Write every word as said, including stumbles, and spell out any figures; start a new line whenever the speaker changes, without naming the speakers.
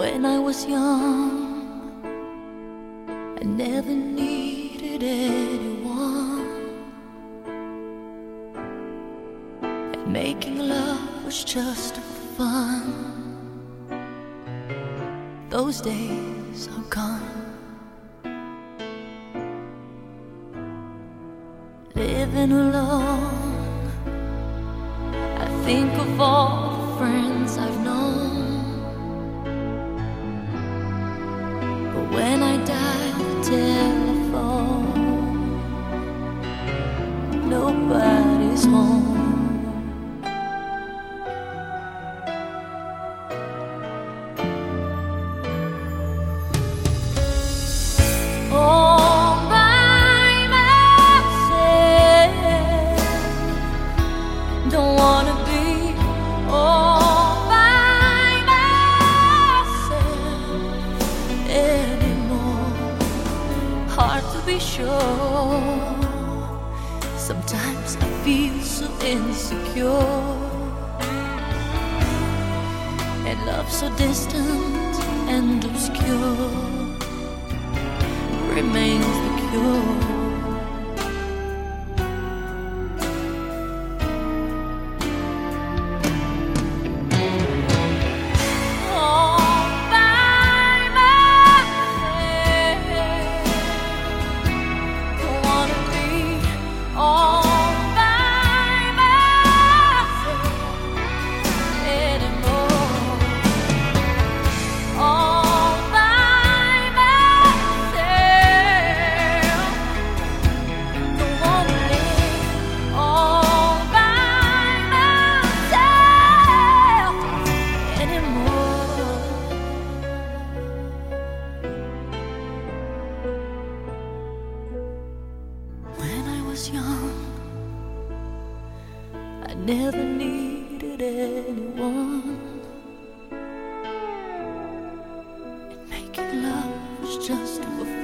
When I was young, I never needed anyone, and making love was just for fun. Those days are gone. Living alone, I think of all the friends I've known. But when I dial the telephone, nobody's home. All by myself, don't wanna be all by myself anymore. Hard to be sure. Sometimes I feel so insecure, and love so distant and obscure remains the cure. Young, I never needed anyone, and making love was just for fun.